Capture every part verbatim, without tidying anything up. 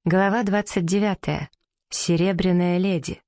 Глава двадцать девятая. Серебряная леди.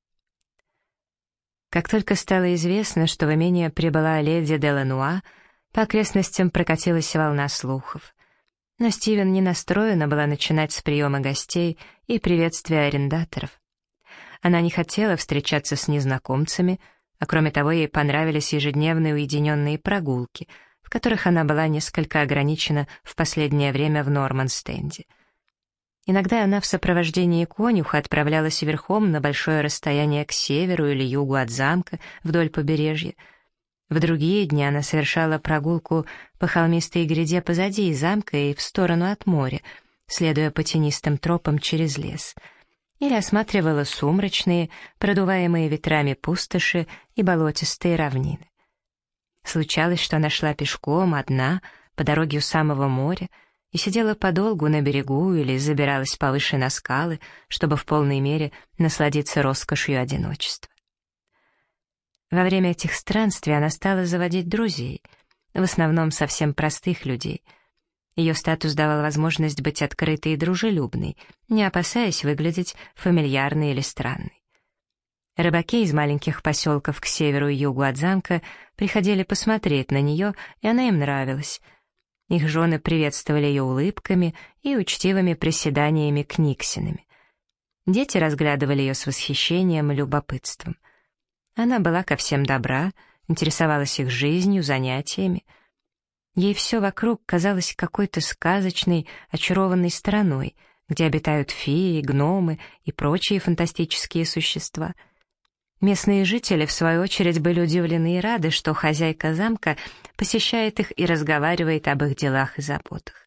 Как только стало известно, что в имение прибыла леди Делануа, по окрестностям прокатилась волна слухов. Но Стивен не настроена была начинать с приема гостей и приветствия арендаторов. Она не хотела встречаться с незнакомцами, а кроме того ей понравились ежедневные уединенные прогулки, в которых она была несколько ограничена в последнее время в Норманстенде. Иногда она в сопровождении конюха отправлялась верхом на большое расстояние к северу или югу от замка вдоль побережья. В другие дни она совершала прогулку по холмистой гряде позади замка и в сторону от моря, следуя по тенистым тропам через лес. Или осматривала сумрачные, продуваемые ветрами пустоши и болотистые равнины. Случалось, что она шла пешком, одна, по дороге у самого моря, и сидела подолгу на берегу или забиралась повыше на скалы, чтобы в полной мере насладиться роскошью одиночества. Во время этих странствий она стала заводить друзей, в основном совсем простых людей. Ее статус давал возможность быть открытой и дружелюбной, не опасаясь выглядеть фамильярной или странной. Рыбаки из маленьких поселков к северу и югу от замка приходили посмотреть на нее, и она им нравилась. Их жены приветствовали ее улыбками и учтивыми приседаниями книгсинами. Дети разглядывали ее с восхищением и любопытством. Она была ко всем добра, интересовалась их жизнью, занятиями. Ей все вокруг казалось какой-то сказочной, очарованной страной, где обитают феи, гномы и прочие фантастические существа. Местные жители, в свою очередь, были удивлены и рады, что хозяйка замка посещает их и разговаривает об их делах и заботах.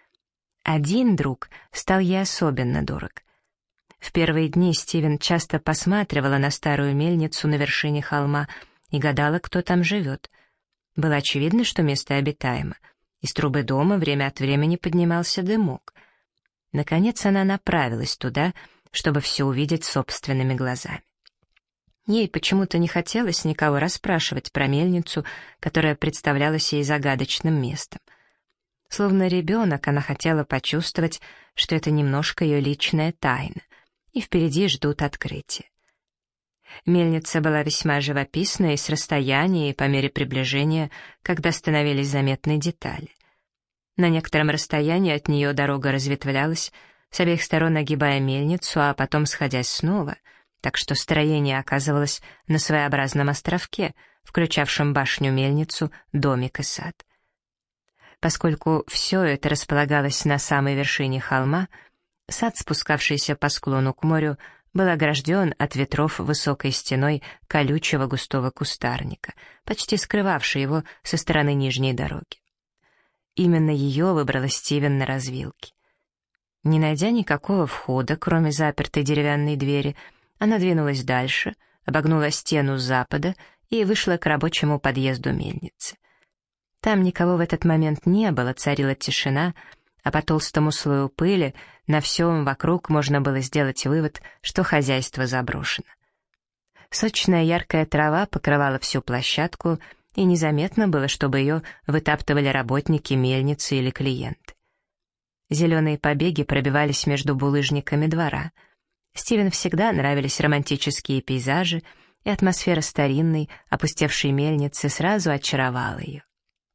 Один друг стал ей особенно дорог. В первые дни Стивен часто посматривала на старую мельницу на вершине холма и гадала, кто там живет. Было очевидно, что место обитаемо. Из трубы дома время от времени поднимался дымок. Наконец она направилась туда, чтобы все увидеть собственными глазами. Ей почему-то не хотелось никого расспрашивать про мельницу, которая представлялась ей загадочным местом. Словно ребенок, она хотела почувствовать, что это немножко ее личная тайна, и впереди ждут открытия. Мельница была весьма живописная и с расстояния, и по мере приближения, когда становились заметны детали. На некотором расстоянии от нее дорога разветвлялась, с обеих сторон огибая мельницу, а потом сходясь снова, так что строение оказывалось на своеобразном островке, включавшем башню-мельницу, домик и сад. Поскольку все это располагалось на самой вершине холма, сад, спускавшийся по склону к морю, был огражден от ветров высокой стеной колючего густого кустарника, почти скрывавшей его со стороны нижней дороги. Именно ее выбрала Стивен на развилке. Не найдя никакого входа, кроме запертой деревянной двери, она двинулась дальше, обогнула стену с запада и вышла к рабочему подъезду мельницы. Там никого в этот момент не было, царила тишина, а по толстому слою пыли на всем вокруг можно было сделать вывод, что хозяйство заброшено. Сочная яркая трава покрывала всю площадку, и незаметно было, чтобы ее вытаптывали работники мельницы или клиенты. Зеленые побеги пробивались между булыжниками двора. Стивен всегда нравились романтические пейзажи, и атмосфера старинной, опустевшей мельницы сразу очаровала ее.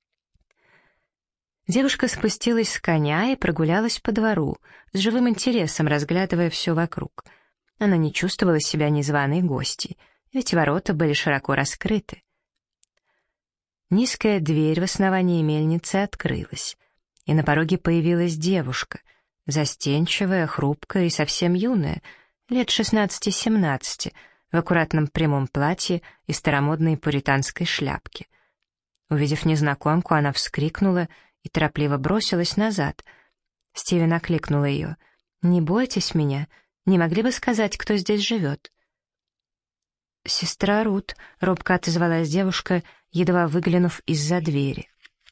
Девушка спустилась с коня и прогулялась по двору, с живым интересом разглядывая все вокруг. Она не чувствовала себя незваной гостьей, ведь ворота были широко раскрыты. Низкая дверь в основании мельницы открылась, и на пороге появилась девушка, застенчивая, хрупкая и совсем юная, лет шестнадцати-семнадцати, в аккуратном прямом платье и старомодной пуританской шляпке. Увидев незнакомку, она вскрикнула и торопливо бросилась назад. Стивен окликнула ее. «Не бойтесь меня, не могли бы сказать, кто здесь живет?» «Сестра Рут», — робко отозвалась девушка, едва выглянув из-за двери.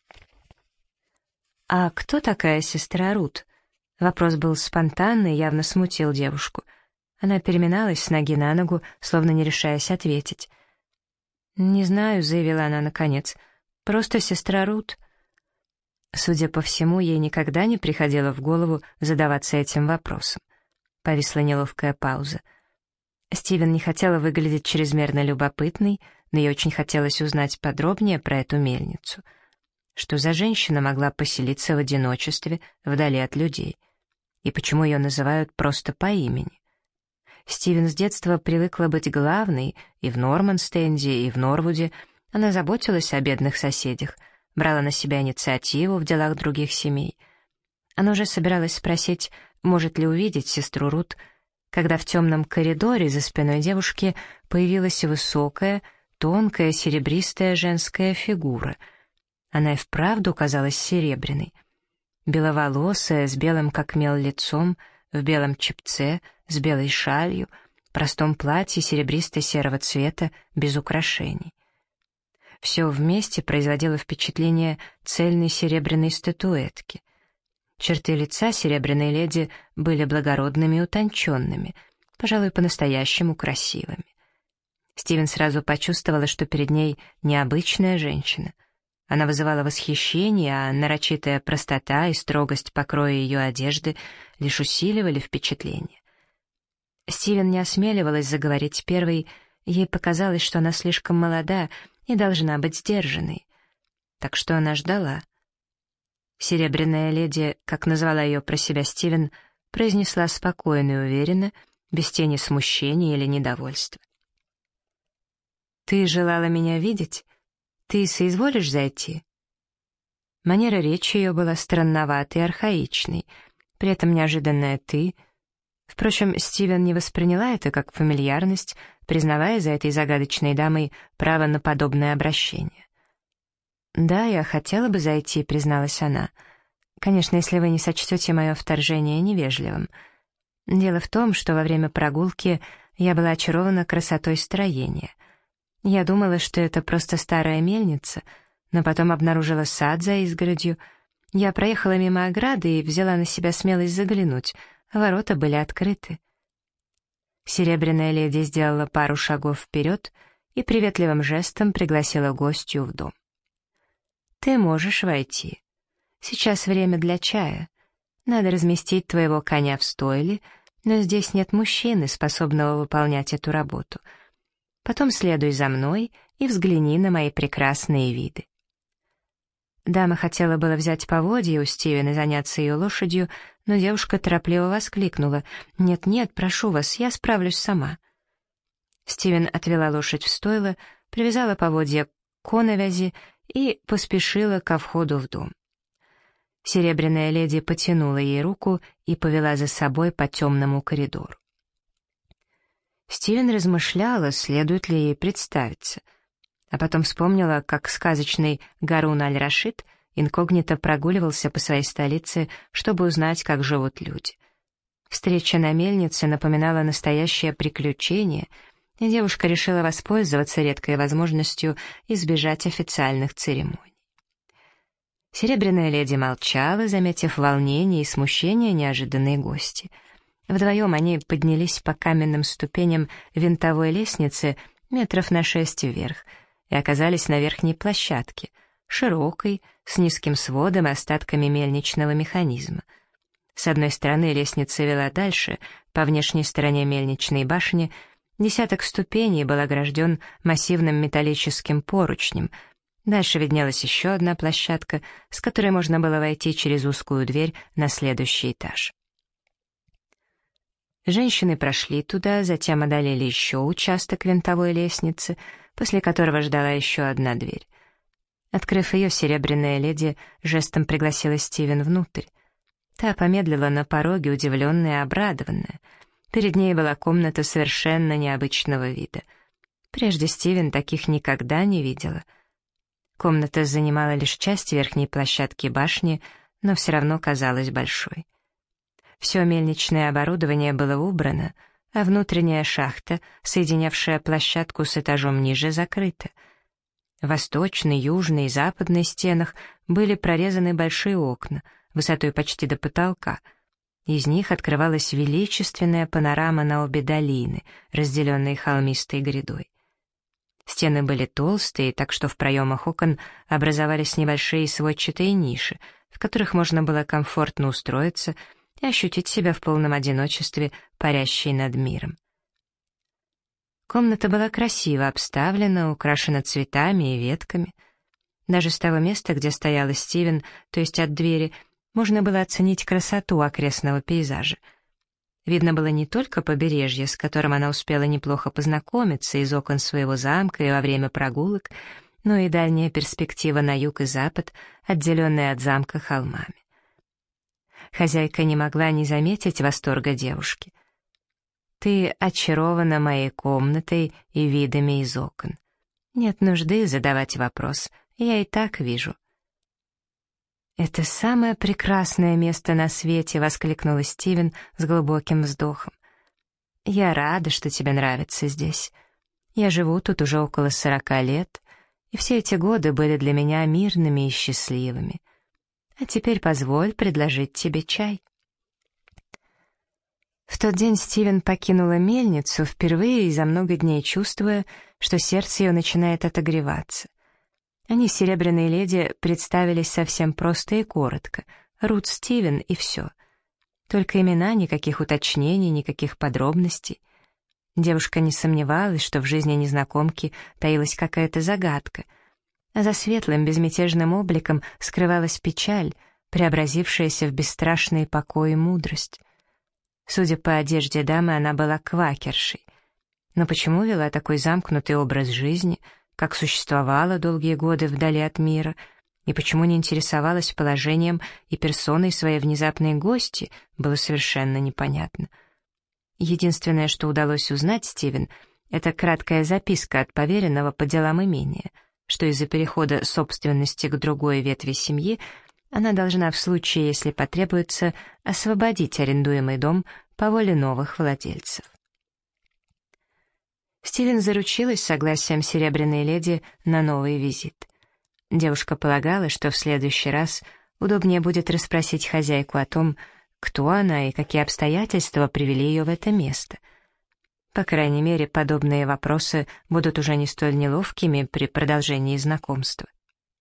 «А кто такая сестра Рут?» Вопрос был спонтанный и явно смутил девушку. Она переминалась с ноги на ногу, словно не решаясь ответить. «Не знаю», — заявила она наконец, — «просто сестра Рут». Судя по всему, ей никогда не приходило в голову задаваться этим вопросом. Повисла неловкая пауза. Стивен не хотела выглядеть чрезмерно любопытной, но ей очень хотелось узнать подробнее про эту мельницу. Что за женщина могла поселиться в одиночестве, вдали от людей? И почему ее называют просто по имени? Стивен с детства привыкла быть главной, и в Норманстенде, и в Норвуде она заботилась о бедных соседях, брала на себя инициативу в делах других семей. Она уже собиралась спросить, может ли увидеть сестру Рут, когда в темном коридоре за спиной девушки появилась высокая, тонкая, серебристая женская фигура. Она и вправду казалась серебряной. Беловолосая, с белым как мел лицом, в белом чепце, с белой шалью, в простом платье серебристо-серого цвета, без украшений. Все вместе производило впечатление цельной серебряной статуэтки. Черты лица серебряной леди были благородными и утонченными, пожалуй, по-настоящему красивыми. Стивен сразу почувствовала, что перед ней необычная женщина. Она вызывала восхищение, а нарочитая простота и строгость покроя ее одежды лишь усиливали впечатление. Стивен не осмеливалась заговорить первой, ей показалось, что она слишком молода и должна быть сдержанной. Так что она ждала. Серебряная леди, как назвала ее про себя Стивен, произнесла спокойно и уверенно, без тени смущения или недовольства. «Ты желала меня видеть? Ты соизволишь зайти?» Манера речи ее была странноватой и архаичной, при этом неожиданное «ты». Впрочем, Стивен не восприняла это как фамильярность, признавая за этой загадочной дамой право на подобное обращение. «Да, я хотела бы зайти», — призналась она. «Конечно, если вы не сочтете мое вторжение невежливым. Дело в том, что во время прогулки я была очарована красотой строения. Я думала, что это просто старая мельница, но потом обнаружила сад за изгородью. Я проехала мимо ограды и взяла на себя смелость заглянуть. Ворота были открыты». Серебряная леди сделала пару шагов вперед и приветливым жестом пригласила гостью в дом. «Ты можешь войти. Сейчас время для чая. Надо разместить твоего коня в стойле, но здесь нет мужчины, способного выполнять эту работу. Потом следуй за мной и взгляни на мои прекрасные виды». Дама хотела было взять поводья у Стивена и заняться ее лошадью, но девушка торопливо воскликнула: «Нет-нет, прошу вас, я справлюсь сама». Стивен отвела лошадь в стойло, привязала поводья к коновязи и поспешила ко входу в дом. Серебряная леди потянула ей руку и повела за собой по темному коридору. Стивен размышляла, следует ли ей представиться, а потом вспомнила, как сказочный Гарун аль-Рашид инкогнито прогуливался по своей столице, чтобы узнать, как живут люди. Встреча на мельнице напоминала настоящее приключение, и девушка решила воспользоваться редкой возможностью избежать официальных церемоний. Серебряная леди молчала, заметив волнение и смущение неожиданной гости. Вдвоем они поднялись по каменным ступеням винтовой лестницы метров на шесть вверх и оказались на верхней площадке, широкой, с низким сводом и остатками мельничного механизма. С одной стороны лестница вела дальше, по внешней стороне мельничной башни. Десяток ступеней был огражден массивным металлическим поручнем. Дальше виднелась еще одна площадка, с которой можно было войти через узкую дверь на следующий этаж. Женщины прошли туда, затем одолели еще участок винтовой лестницы, после которого ждала еще одна дверь. Открыв ее, серебряная леди жестом пригласила Стивен внутрь. Та помедлила на пороге, удивленная и обрадованная. Перед ней была комната совершенно необычного вида. Прежде Стивен таких никогда не видела. Комната занимала лишь часть верхней площадки башни, но все равно казалась большой. Все мельничное оборудование было убрано, а внутренняя шахта, соединявшая площадку с этажом ниже, закрыта. В восточной, южной и западной стенах были прорезаны большие окна, высотой почти до потолка. Из них открывалась величественная панорама на обе долины, разделенные холмистой грядой. Стены были толстые, так что в проемах окон образовались небольшие сводчатые ниши, в которых можно было комфортно устроиться, и ощутить себя в полном одиночестве, парящей над миром. Комната была красиво обставлена, украшена цветами и ветками. Даже с того места, где стояла Стивен, то есть от двери, можно было оценить красоту окрестного пейзажа. Видно было не только побережье, с которым она успела неплохо познакомиться из окон своего замка и во время прогулок, но и дальняя перспектива на юг и запад, отделенная от замка холмами. Хозяйка не могла не заметить восторга девушки. «Ты очарована моей комнатой и видами из окон. Нет нужды задавать вопрос, я и так вижу». «Это самое прекрасное место на свете!» — воскликнула Стивен с глубоким вздохом. «Я рада, что тебе нравится здесь. Я живу тут уже около сорока лет, и все эти годы были для меня мирными и счастливыми. А теперь позволь предложить тебе чай». В тот день Стивен покинула мельницу, впервые за много дней чувствуя, что сердце ее начинает отогреваться. Они, серебряные леди, представились совсем просто и коротко. Рут Стивен и все. Только имена, никаких уточнений, никаких подробностей. Девушка не сомневалась, что в жизни незнакомки таилась какая-то загадка, а за светлым безмятежным обликом скрывалась печаль, преобразившаяся в бесстрашный покой и мудрость. Судя по одежде дамы, она была квакершей. Но почему вела такой замкнутый образ жизни, как существовала долгие годы вдали от мира, и почему не интересовалась положением и персоной своей внезапной гости, было совершенно непонятно. Единственное, что удалось узнать Стивен, это краткая записка от поверенного по делам имения, что из-за перехода собственности к другой ветви семьи она должна в случае, если потребуется, освободить арендуемый дом по воле новых владельцев. Стивен заручилась согласием серебряной леди на новый визит. Девушка полагала, что в следующий раз удобнее будет расспросить хозяйку о том, кто она и какие обстоятельства привели ее в это место. По крайней мере, подобные вопросы будут уже не столь неловкими при продолжении знакомства.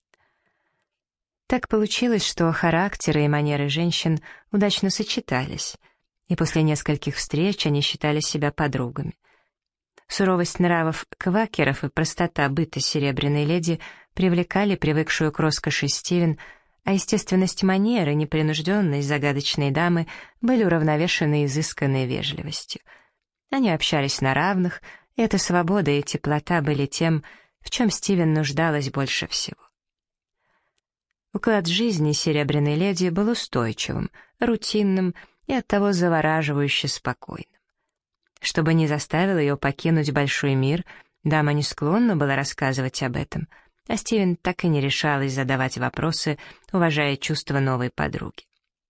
Так получилось, что характеры и манеры женщин удачно сочетались, и после нескольких встреч они считали себя подругами. Суровость нравов квакеров и простота быта серебряной леди привлекали привыкшую к роскоши Стивен, а естественность манеры, непринужденность загадочной дамы были уравновешены изысканной вежливостью. Они общались на равных, и эта свобода и теплота были тем, в чем Стивен нуждалась больше всего. Уклад жизни серебряной леди был устойчивым, рутинным и оттого завораживающе спокойным. Чтобы не заставило ее покинуть большой мир, дама не склонна была рассказывать об этом, а Стивен так и не решалась задавать вопросы, уважая чувства новой подруги.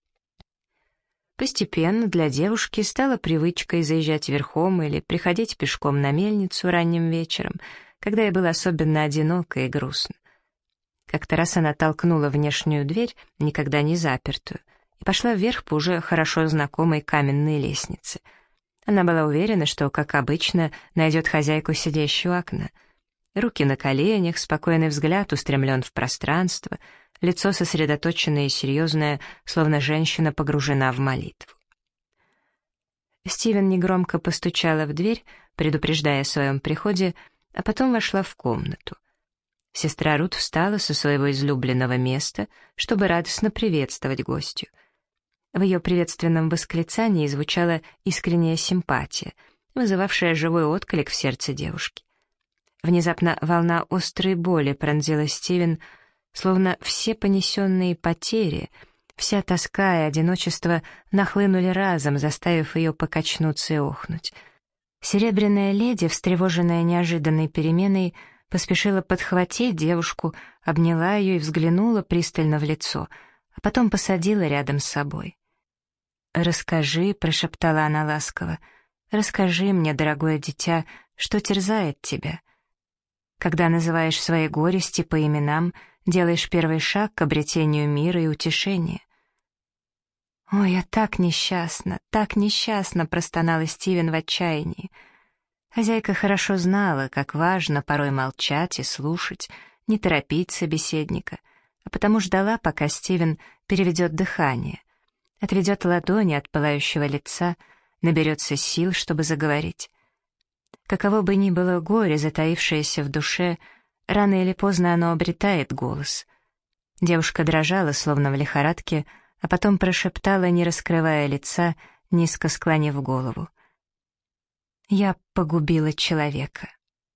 Постепенно для девушки стала привычкой заезжать верхом или приходить пешком на мельницу ранним вечером, когда ей было особенно одиноко и грустно. Как-то раз она толкнула внешнюю дверь, никогда не запертую, и пошла вверх по уже хорошо знакомой каменной лестнице. Она была уверена, что, как обычно, найдет хозяйку, сидящую у окна. Руки на коленях, спокойный взгляд устремлен в пространство, лицо сосредоточенное и серьезное, словно женщина погружена в молитву. Стивен негромко постучала в дверь, предупреждая о своем приходе, а потом вошла в комнату. Сестра Рут встала со своего излюбленного места, чтобы радостно приветствовать гостью. В ее приветственном восклицании звучала искренняя симпатия, вызывавшая живой отклик в сердце девушки. Внезапно волна острой боли пронзила Стивен, словно все понесенные потери, вся тоска и одиночество нахлынули разом, заставив ее покачнуться и охнуть. Серебряная леди, встревоженная неожиданной переменой, поспешила подхватить девушку, обняла ее и взглянула пристально в лицо, а потом посадила рядом с собой. «Расскажи», — прошептала она ласково, — «расскажи мне, дорогое дитя, что терзает тебя. Когда называешь свои горести по именам, делаешь первый шаг к обретению мира и утешения». «Ой, я так несчастна, так несчастна», — простонала Стивен в отчаянии. Хозяйка хорошо знала, как важно порой молчать и слушать, не торопить собеседника, а потому ждала, пока Стивен переведет дыхание. отведет ладони от пылающего лица, наберется сил, чтобы заговорить. Каково бы ни было горе, затаившееся в душе, рано или поздно оно обретает голос. Девушка дрожала, словно в лихорадке, а потом прошептала, не раскрывая лица, низко склонив голову: «Я погубила человека».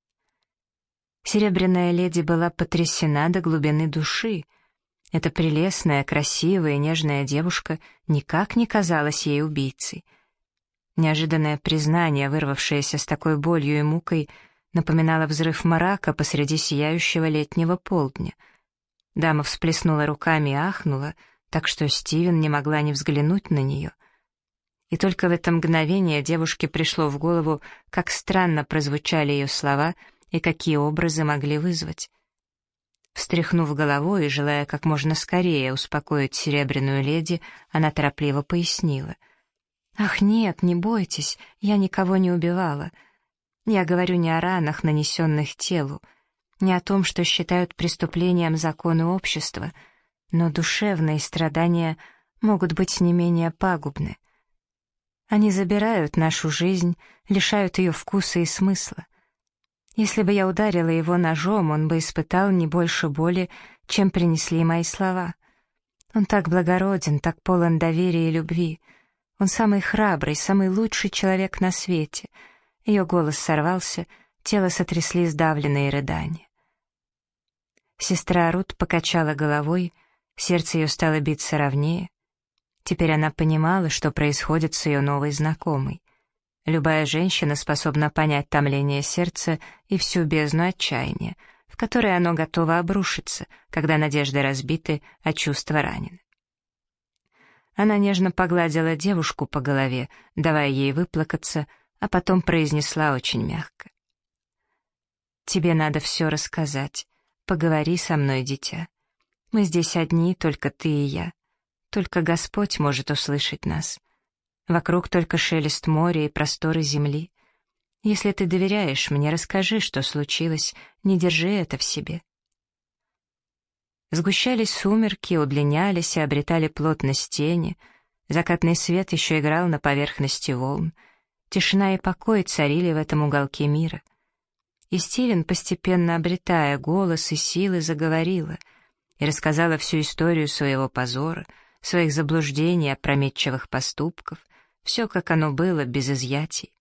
Серебряная леди была потрясена до глубины души. Эта прелестная, красивая, нежная девушка никак не казалась ей убийцей. Неожиданное признание, вырвавшееся с такой болью и мукой, напоминало взрыв мрака посреди сияющего летнего полдня. Дама всплеснула руками и ахнула, так что Стивен не могла не взглянуть на нее. И только в это мгновение девушке пришло в голову, как странно прозвучали ее слова и какие образы могли вызвать. Встряхнув головой и желая как можно скорее успокоить серебряную леди, она торопливо пояснила: «Ах, нет, не бойтесь, я никого не убивала. Я говорю не о ранах, нанесенных телу, не о том, что считают преступлением законы общества, но душевные страдания могут быть не менее пагубны. Они забирают нашу жизнь, лишают ее вкуса и смысла. Если бы я ударила его ножом, он бы испытал не больше боли, чем принесли мои слова. Он так благороден, так полон доверия и любви. Он самый храбрый, самый лучший человек на свете». Ее голос сорвался, тело сотрясли сдавленные рыдания. Сестра Рут покачала головой, сердце ее стало биться ровнее. Теперь она понимала, что происходит с ее новой знакомой. Любая женщина способна понять томление сердца и всю бездну отчаяния, в которое оно готово обрушиться, когда надежды разбиты, а чувства ранены. Она нежно погладила девушку по голове, давая ей выплакаться, а потом произнесла очень мягко: «Тебе надо все рассказать. Поговори со мной, дитя. Мы здесь одни, только ты и я. Только Господь может услышать нас. Вокруг только шелест моря и просторы земли. Если ты доверяешь мне, расскажи, что случилось, не держи это в себе». Сгущались сумерки, удлинялись и обретали плотность тени, закатный свет еще играл на поверхности волн, тишина и покой царили в этом уголке мира. И Стивен, постепенно обретая голос и силы, заговорила и рассказала всю историю своего позора, своих заблуждений, опрометчивых поступков, все, как оно было, без изъятий.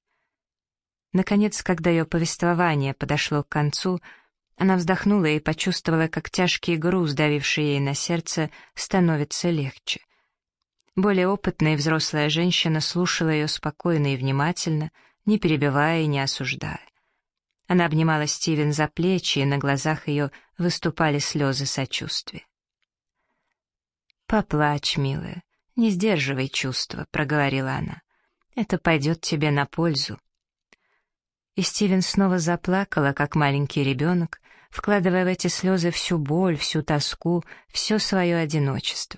Наконец, когда ее повествование подошло к концу, она вздохнула и почувствовала, как тяжкий груз, давивший ей на сердце, становится легче. Более опытная и взрослая женщина слушала ее спокойно и внимательно, не перебивая и не осуждая. Она обнимала Стивен за плечи, и на глазах ее выступали слезы сочувствия. «Поплачь, милая, не сдерживай чувства», — проговорила она. «Это пойдет тебе на пользу». И Стивен снова заплакала, как маленький ребенок, вкладывая в эти слезы всю боль, всю тоску, все свое одиночество.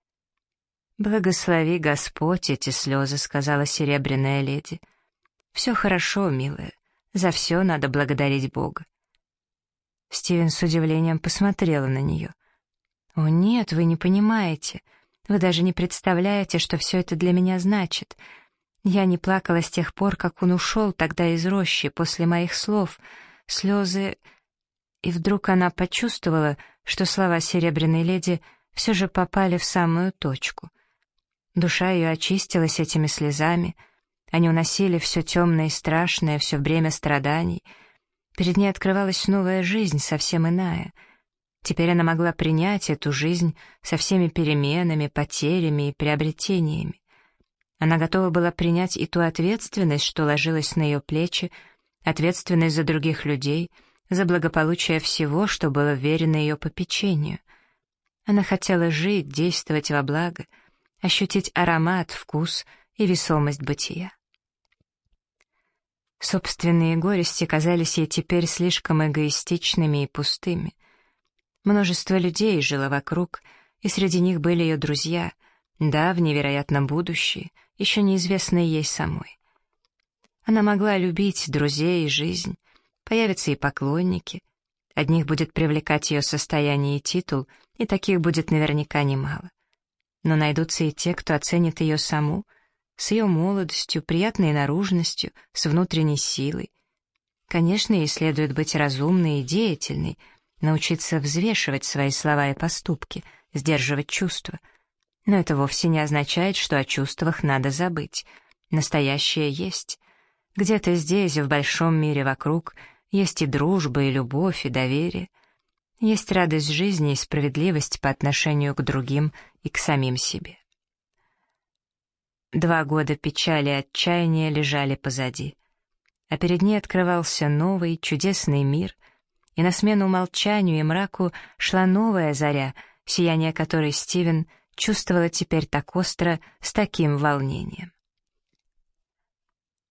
«Благослови Господь эти слезы», — сказала серебряная леди. «Все хорошо, милая, за все надо благодарить Бога». Стивен с удивлением посмотрела на нее. «О нет, вы не понимаете, вы даже не представляете, что все это для меня значит. Я не плакала с тех пор, как он ушел тогда из рощи после моих слов. Слезы...» И вдруг она почувствовала, что слова серебряной леди все же попали в самую точку. Душа ее очистилась этими слезами, они уносили все темное и страшное, все бремя страданий. Перед ней открывалась новая жизнь, совсем иная. Теперь она могла принять эту жизнь со всеми переменами, потерями и приобретениями. Она готова была принять и ту ответственность, что ложилась на ее плечи, ответственность за других людей, за благополучие всего, что было вверено ее попечению. Она хотела жить, действовать во благо, ощутить аромат, вкус и весомость бытия. Собственные горести казались ей теперь слишком эгоистичными и пустыми. Множество людей жило вокруг, и среди них были ее друзья, давние, вероятно, будущие, еще неизвестные ей самой. Она могла любить друзей и жизнь, появятся и поклонники. Одних будет привлекать ее состояние и титул, и таких будет наверняка немало. но найдутся и те, кто оценит ее саму, с ее молодостью, приятной наружностью, с внутренней силой. Конечно, ей следует быть разумной и деятельной, научиться взвешивать свои слова и поступки, сдерживать чувства. Но это вовсе не означает, что о чувствах надо забыть. Настоящее есть. Где-то здесь, в большом мире вокруг, есть и дружба, и любовь, и доверие. Есть радость жизни и справедливость по отношению к другим и к самим себе. Два года печали и отчаяния лежали позади, а перед ней открывался новый, чудесный мир, и на смену молчанию и мраку шла новая заря, сияние которой Стивен чувствовала теперь так остро, с таким волнением.